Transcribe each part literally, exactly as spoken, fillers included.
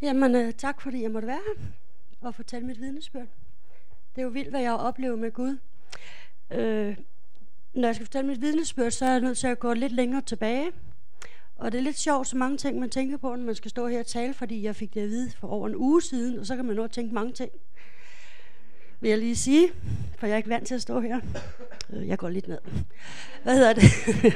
Jamen, øh, tak fordi jeg måtte være her og fortælle mit vidnesbyrd. Det er jo vildt, hvad jeg har oplevet med Gud. Øh, når jeg skal fortælle mit vidnesbyrd, så er jeg nødt til at gå lidt længere tilbage. Og det er lidt sjovt, så mange ting, man tænker på, når man skal stå her og tale, fordi jeg fik det at vide for over en uge siden, og så kan man nå at tænke mange ting. Vil jeg lige sige, for jeg er ikke vant til at stå her. Øh, jeg går lidt ned. Hvad hedder det?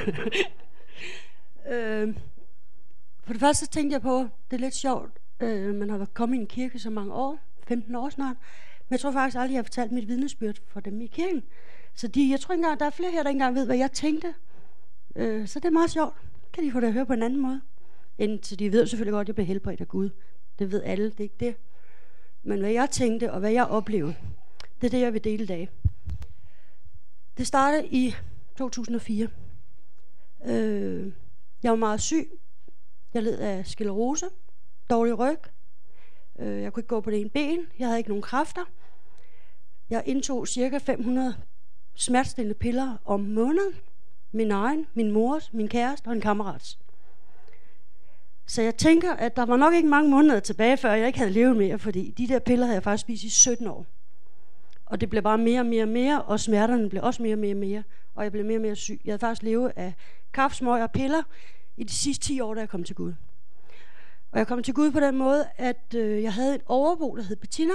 øh, for det første så tænkte jeg på, det er lidt sjovt, øh, man har kommet i en kirke så mange år, femten år snart, men jeg tror faktisk aldrig, jeg har fortalt mit vidnesbyrd for dem i kirken. Så de, jeg tror ikke engang, der er flere her, der ikke engang ved, hvad jeg tænkte. Øh, så det er meget sjovt. Kan de få det at høre på en anden måde? Indtil de ved selvfølgelig godt, at jeg bliver helbredt af Gud. Det ved alle, det er ikke det. Men hvad jeg tænkte, og hvad jeg oplevede, det er det, jeg vil dele i dag. Det startede i to tusind og fire. Øh, jeg var meget syg. Jeg led af sklerose, dårlig ryg. Øh, jeg kunne ikke gå på det ene ben. Jeg havde ikke nogen kræfter. Jeg indtog cirka fem hundrede smertestillende piller om måneden. Min egen, min mors, min kæreste og en kammerats. Så jeg tænker, at der var nok ikke mange måneder tilbage, før jeg ikke havde levet mere, fordi de der piller havde jeg faktisk spist i sytten år. Og det blev bare mere og mere og mere, og smerterne blev også mere og mere og mere, og jeg blev mere og mere syg. Jeg havde faktisk levet af kaffe, smøg og piller i de sidste ti år, da jeg kom til Gud. Og jeg kom til Gud på den måde, at øh, jeg havde en overbo, der hed Bettina.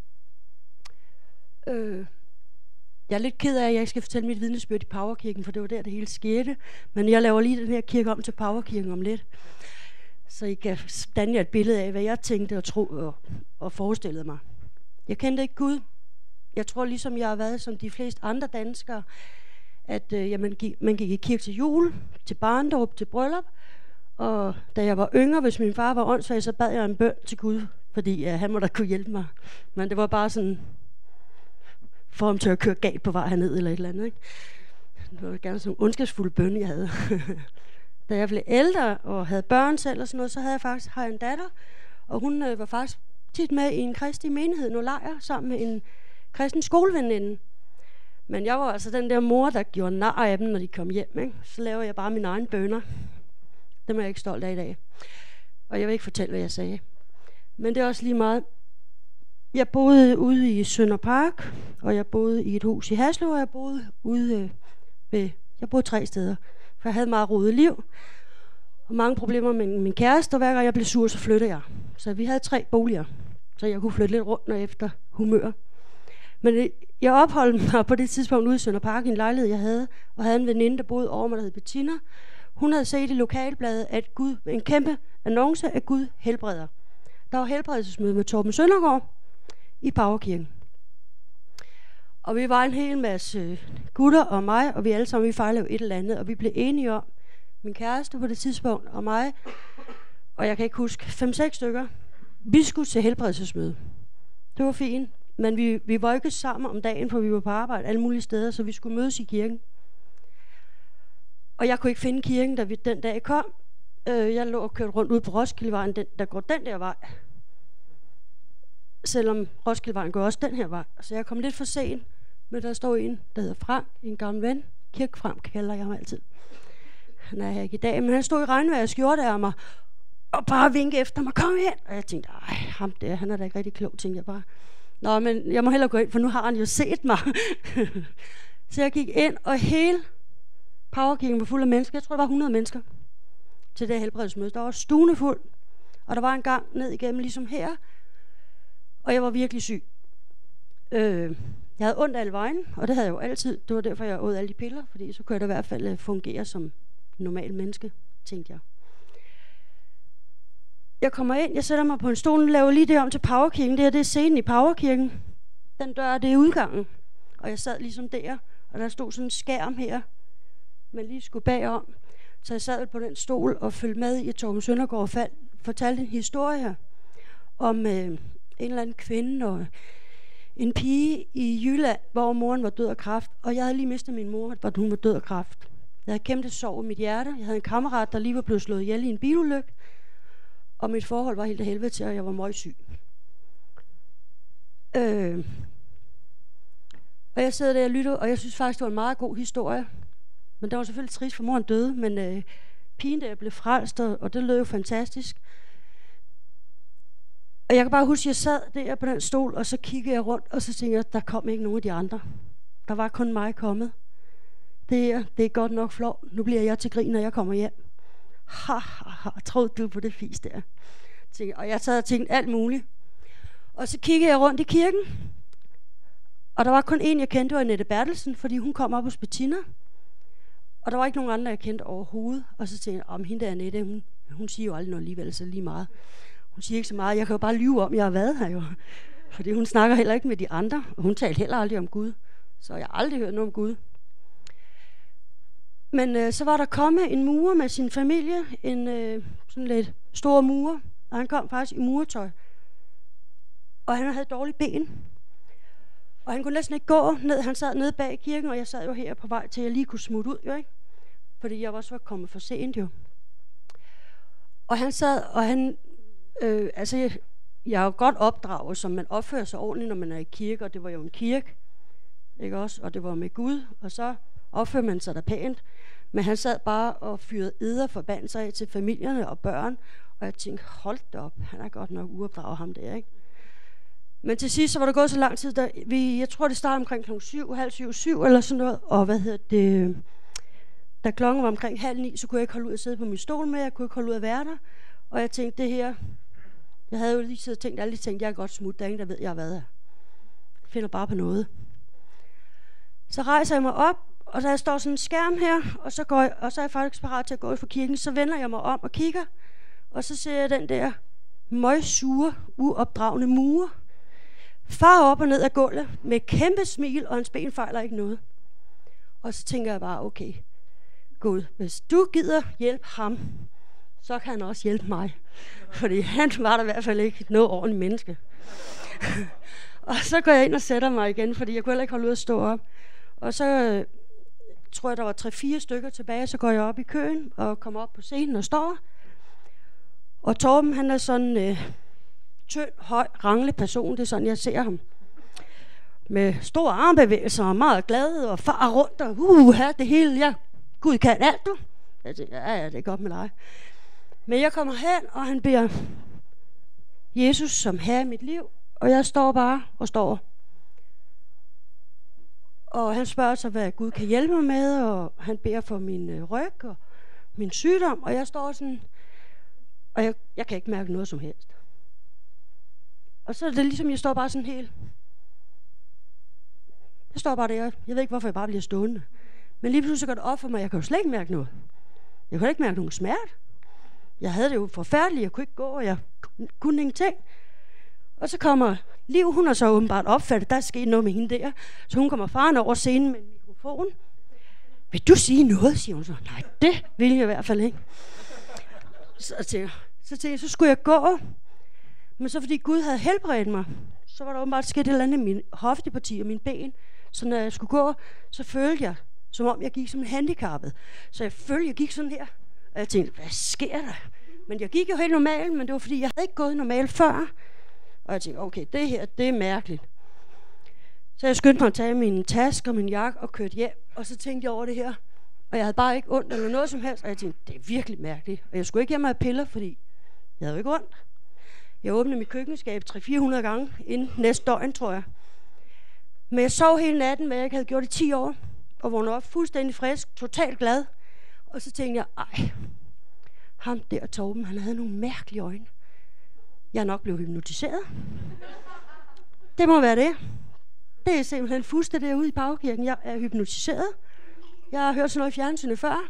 Øh, jeg er lidt ked af, at jeg ikke skal fortælle mit vidnesbyrd i Powerkirken, for det var der, det hele skete. Men jeg laver lige den her kirke om til Powerkirken om lidt. Så I kan danne et billede af, hvad jeg tænkte og, tro, og, og forestillede mig. Jeg kendte ikke Gud. Jeg tror, ligesom jeg har været som de fleste andre danskere, at øh, jamen, gik, man gik i kirke til jul, til barndåb, til bryllup. Og da jeg var yngre, hvis min far var åndssvag, så bad jeg en bøn til Gud, fordi øh, han må da kunne hjælpe mig. Men det var bare sådan, for ham til at køre galt på vej herned eller et eller andet. Ikke? Det var gerne sådan en ondskabsfuld bøn, jeg havde. Da jeg blev ældre og havde børn selv og sådan noget, så havde jeg faktisk har jeg en datter, og hun øh, var faktisk tit med i en kristelig menighed, nogle lejr, sammen med en kristen skoleveninde. Men jeg var altså den der mor, der gjorde nar af dem, når de kom hjem. Ikke? Så laver jeg bare mine egne bønner. Dem er jeg ikke stolt af i dag. Og jeg vil ikke fortælle, hvad jeg sagde. Men det er også lige meget. Jeg boede ude i Sønder Park, og jeg boede i et hus i Haslev, og jeg boede ude øh, ved... Jeg boede tre steder, for jeg havde meget rodet liv. Og mange problemer med min kæreste, og hver gang jeg blev sur, så flyttede jeg. Så vi havde tre boliger, så jeg kunne flytte lidt rundt og efter humør. Men jeg opholdt mig på det tidspunkt ude i Sønder Park i en lejlighed, jeg havde, og havde en veninde, der boede over mig, der hed Bettina. Hun havde set i lokalbladet, at Gud, en kæmpe annonce, at Gud helbreder. Der var helbredelsesmøde med Torben Søndergaard i Powerkirken. Og vi var en hel masse gutter og mig, og vi alle sammen, vi fejlede et eller andet, og vi blev enige om, min kæreste på det tidspunkt og mig, og jeg kan ikke huske, fem seks stykker, vi skulle til helbredelsesmøde. Det var fint. Men vi, vi var ikke sammen om dagen, for vi var på arbejde alle mulige steder, så vi skulle mødes i kirken. Og jeg kunne ikke finde kirken, da vi den dag kom. Øh, jeg lå og kørte rundt ud på Roskildevejen, den, der går den der vej. Selvom Roskildevejen går også den her vej. Så jeg kom lidt for sent, men der stod en, der hedder Frank, en gammel ven. Kirk Frank kalder jeg ham altid. Han er her ikke i dag, men han stod i regnvejr og skjorte af mig, og bare vinkede efter mig, kom hen. Og jeg tænkte, ej, ham der, han er da ikke rigtig klog, tænkte jeg bare. Nå, men jeg må hellere gå ind, for nu har han jo set mig. Så jeg gik ind, og hele Powerkirken var fuld af mennesker. Jeg tror, der var hundrede mennesker til det helbredelsesmøde. Der var stuende fuld, og der var en gang ned igennem, ligesom her. Og jeg var virkelig syg. Øh, jeg havde ondt alle vejen, og det havde jeg jo altid. Det var derfor, jeg åd alle de piller, fordi så kunne jeg da i hvert fald fungere som normal menneske, tænkte jeg. Jeg kommer ind, jeg sætter mig på en stol, laver lige det om til Powerkirken. Det her, det er scenen i Powerkirken. Den dør, det er udgangen. Og jeg sad ligesom der, og der stod sådan en skærm her, man lige skulle bagom. Så jeg sad på den stol og følte med i, at Torben Søndergaard fald, fortalte en historie om øh, en eller anden kvinde og en pige i Jylland, hvor moren var død af kræft. Og jeg havde lige mistet min mor, hvor hun var død af kræft. Jeg havde kæmpe sorg i mit hjerte. Jeg havde en kammerat, der lige var blevet slået ihjel i en bilulykke. Og mit forhold var helt af helvede til, og jeg var meget syg. Øh. Og jeg sidder der og lytter, og jeg synes faktisk, det var en meget god historie. Men det var selvfølgelig trist, for moren døde, men øh, pigen der blev frelst, og det lød jo fantastisk. Og jeg kan bare huske, at jeg sad der på den stol, og så kiggede jeg rundt, og så tænkte jeg, der kom ikke nogen af de andre. Der var kun mig kommet. Det er, det er godt nok flot. Nu bliver jeg til grin, når jeg kommer hjem. Ha, ha, ha. Troede du på det fis der? Og jeg sad og tænkte alt muligt. Og så kiggede jeg rundt i kirken. Og der var kun en, jeg kendte, det var Annette Bertelsen, fordi hun kom op hos Bettina. Og der var ikke nogen andre, jeg kendte overhovedet. Og så tænkte jeg, om hende der Annette, hun, hun siger jo aldrig noget alligevel, så lige meget. Hun siger ikke så meget. Jeg kan jo bare lyve om, jeg har været her jo. Fordi hun snakker heller ikke med de andre. Og hun talte heller aldrig om Gud. Så jeg har aldrig hørt noget om Gud. Men øh, så var der kommet en murer med sin familie. En øh, sådan lidt stor murer. Og han kom faktisk i murtøj. Og han havde dårlige ben. Og han kunne næsten ikke gå ned. Han sad nede bag kirken, og jeg sad jo her på vej til, at jeg lige kunne smutte ud, jo ikke? Fordi jeg også var kommet for sent, jo. Og han sad, og han... Øh, altså, jeg, jeg er jo godt opdraget, som man opfører sig ordentligt, når man er i kirke, og det var jo en kirke, ikke også? Og det var med Gud, og så opfører man sig da pænt. Men han sad bare og fyrede eder forbandelser af til familierne og børn, og jeg tænkte, hold da op, han er godt nok uopdraget ham der, ikke? Men til sidst, så var der gået så lang tid, der vi, jeg tror det startede omkring klokken syv, halv syv, syv eller sådan noget, og hvad hedder det, da klokken var omkring halv ni, så kunne jeg ikke holde ud at sidde på min stol med, jeg kunne ikke holde ud at være der, og jeg tænkte, det her, jeg havde jo lige siddet og tænkt, jeg lige tænkt, jeg kan godt smutte, der er ingen, der ved, jeg har været her. Jeg finder bare på noget. Så rejser jeg mig op, og så jeg står sådan en skærm her, og så, går jeg, og så er jeg faktisk parat til at gå for kirken, så vender jeg mig om og kigger, og så ser jeg den der møgsure, uopdragne mure, far op og ned af gulvet med et kæmpe smil, og hans ben fejler ikke noget. Og så tænker jeg bare, okay, Gud, hvis du gider hjælpe ham, så kan han også hjælpe mig. Fordi han var der i hvert fald ikke noget ordentligt menneske. Og så går jeg ind og sætter mig igen, fordi jeg kunne heller ikke holde ud at stå op. Og så øh, tror jeg, der var tre-fire stykker tilbage, så går jeg op i køen og kommer op på scenen og står. Og Torben, han er sådan... Øh, tynd, høj, rangle person, det er sådan, jeg ser ham. Med store armbevægelser og meget glad og far rundt og uh, det hele. Jeg, Gud kan alt, du. Jeg tænker, ja, ja, det er godt med dig. Men jeg kommer hen, og han beder Jesus som herre i mit liv, og jeg står bare og står. Og han spørger sig, hvad Gud kan hjælpe mig med, og han beder for min øh, ryg og min sygdom, og jeg står sådan, og jeg, jeg kan ikke mærke noget som helst. Og så er det ligesom, jeg står bare sådan helt... Jeg står bare der. Jeg ved ikke, hvorfor jeg bare bliver stående. Men lige pludselig går det op for mig, jeg kan jo slet ikke mærke noget. Jeg kunne ikke mærke nogen smerte. Jeg havde det jo forfærdeligt, jeg kunne ikke gå, og jeg kunne ingenting. Og så kommer Liv, hun har så åbenbart opfattet, der er sket noget med hende der. Så hun kommer faren over scenen med en mikrofon. Vil du sige noget, siger hun så. Nej, det vil jeg i hvert fald ikke. Så tænkte jeg, så, tænkte jeg, så skulle jeg gå. Men så fordi Gud havde helbredt mig, så var der åbenbart sket et eller andet i min hofteparti og mine ben. Så når jeg skulle gå, så følte jeg, som om jeg gik som en handicappet. Så jeg følte, jeg gik sådan her. Og jeg tænkte, hvad sker der? Men jeg gik jo helt normalt, men det var fordi, jeg havde ikke gået normalt før. Og jeg tænkte, okay, det her, det er mærkeligt. Så jeg skyndte mig at tage min taske og min jakke og kørte hjem. Og så tænkte jeg over det her. Og jeg havde bare ikke ondt eller noget som helst. Og jeg tænkte, det er virkelig mærkeligt. Og jeg skulle ikke hjem og have piller, fordi jeg havde jo ikke ondt. Jeg åbnede mit køkkenskab tre til fire hundrede gange inden næste døgn, tror jeg. Men jeg sov hele natten, hvad jeg ikke havde gjort i ti år. Og vågnede op fuldstændig frisk, totalt glad. Og så tænkte jeg, ej, ham der Torben, han havde nogle mærkelige øjne. Jeg er nok blevet hypnotiseret. Det må være det. Det er simpelthen fuldstændig derude i Bagkirken. Jeg er hypnotiseret. Jeg har hørt sådan noget i fjernsynet før.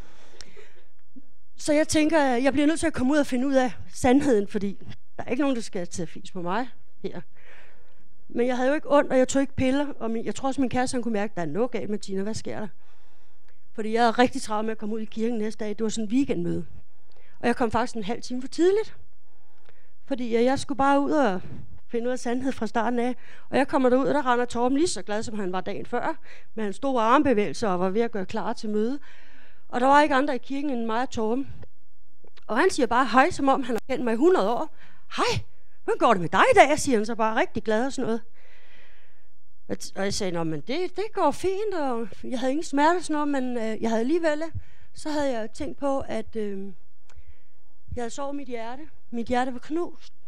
Så jeg tænker, jeg bliver nødt til at komme ud og finde ud af sandheden, fordi der er ikke nogen, der skal tage fis på mig her. Men jeg havde jo ikke ondt, og jeg tog ikke piller. Og min, jeg tror også, min kæreste han kunne mærke, at der er noget galt med Tina. Hvad sker der? Fordi jeg havde rigtig travlt med at komme ud i kirken næste dag. Det var sådan en weekendmøde. Og jeg kom faktisk en halv time for tidligt. Fordi jeg skulle bare ud og finde ud af sandhed fra starten af. Og jeg kommer derud, og der render Torben lige så glad, som han var dagen før. Med hans store armbevægelser og var ved at gøre klar til møde. Og der var ikke andre i kirken end mig og Torben. Og han siger bare hej, som om han har kendt mig i hundrede år. Hej, hvordan går det med dig i dag? Siger han så bare rigtig glad og sådan noget. Og jeg sagde, nå, men det, det går fint, og jeg havde ingen smerte sådan noget, men øh, jeg havde alligevel, så havde jeg tænkt på, at øh, jeg havde sovet mit hjerte. Mit hjerte var knust.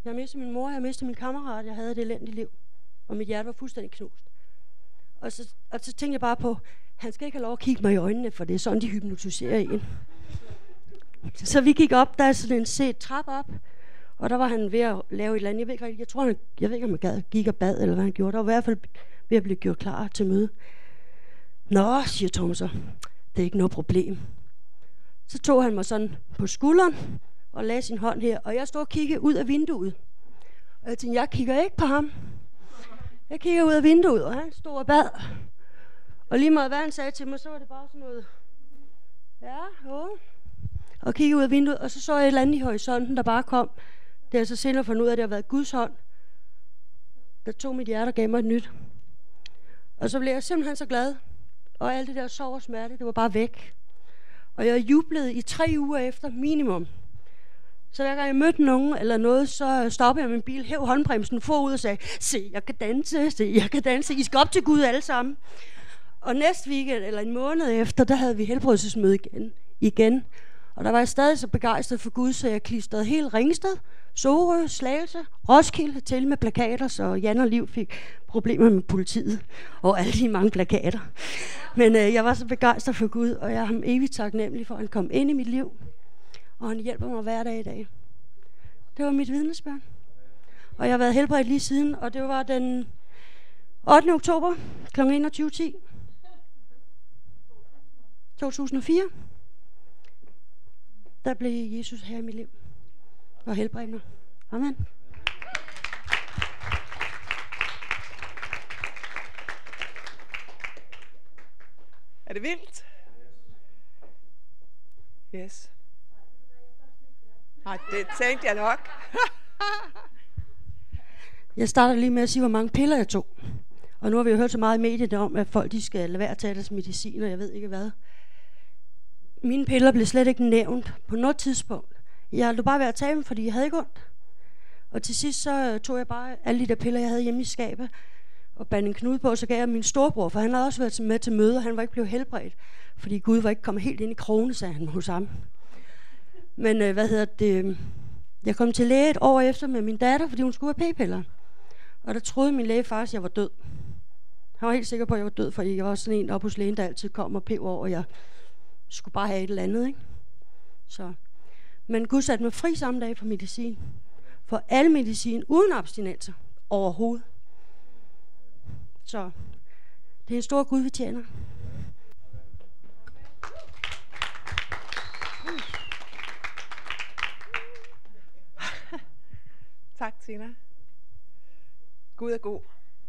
Jeg har mistet min mor, jeg har mistet min kammerat, jeg havde et elendigt liv. Og mit hjerte var fuldstændig knust. Og så, og så tænkte jeg bare på, han skal ikke have lov at kigge mig i øjnene, for det er sådan, de hypnotiserer en. Så vi gik op, der er sådan en set trap op, og der var han ved at lave et eller andet. Jeg ved ikke, jeg tror, han, jeg ved ikke, om han gad, gik og bad, eller hvad han gjorde. Der var i hvert fald ved at blive gjort klar til møde. Nå, siger Tom så, det er ikke noget problem. Så tog han mig sådan på skulderen, og lagde sin hånd her, og jeg stod og kiggede ud af vinduet. Og jeg tænkte, jeg kigger ikke på ham. Jeg kigger ud af vinduet, og han stod og bad. Og lige meget hvad han sagde til mig, så var det bare sådan noget, ja, jo. Og kiggede ud af vinduet, og så så jeg et eller andet i horisonten, der bare kom. Det er så senere fundet ud af, at det har været Guds hånd, der tog mit hjerte og gav mig et nyt. Og så blev jeg simpelthen så glad. Og alt det der sorg og smerte, det var bare væk. Og jeg jublede i tre uger efter minimum. Så hver gang jeg mødte nogen eller noget, så stoppede jeg min bil, hæv håndbremsen forud og sagde, se, jeg kan danse, se, jeg kan danse. I skal op til Gud alle sammen. Og næste weekend, eller en måned efter, der havde vi helbredelsesmøde igen. igen. Og der var jeg stadig så begejstret for Gud, så jeg klistrede helt Ringsted, Sorø, Slagelse, Roskilde til med plakater, så Jan og Liv fik problemer med politiet og alle de mange plakater. Men øh, jeg var så begejstret for Gud, og jeg er ham evigt taknemmelig for, at han kom ind i mit liv. Og han hjælper mig hver dag i dag. Det var mit vidnesbyrd. Og jeg har været helbredt lige siden, og det var den ottende oktober kl. enogtyve ti to tusind og fire. Der blev Jesus her i mit liv og helbredte mig. Amen. Er det vildt? Yes. Nej, det tænkte jeg nok. Jeg starter lige med at sige, hvor mange piller jeg tog. Og nu har vi jo hørt så meget i medierne om, at folk de skal lade være at tage deres medicin, og jeg ved ikke hvad. Mine piller blev slet ikke nævnt på noget tidspunkt. Jeg lå bare ved at tage dem, fordi jeg havde ikke ondt. Og til sidst så tog jeg bare alle de der piller, jeg havde hjemme i skabet, og bandt en knude på, og så gav jeg min storebror, for han havde også været med til møde, og han var ikke blevet helbredt, fordi Gud var ikke kommet helt ind i krone, sagde han hos ham. Men øh, hvad hedder det? Jeg kom til læge et år efter med min datter, fordi hun skulle have p-piller. Og der troede min læge faktisk, at jeg var død. Han var helt sikker på, at jeg var død, for jeg var sådan en oppe hos lægen, der altid kom og pev over, og jeg skulle bare have et eller andet, ikke? Så. Men Gud satte mig fri samme dag for medicin. For al medicin uden abstinenser overhovedet. Så det er en stor Gud, vi tjener. Tak, Tina. Gud er god.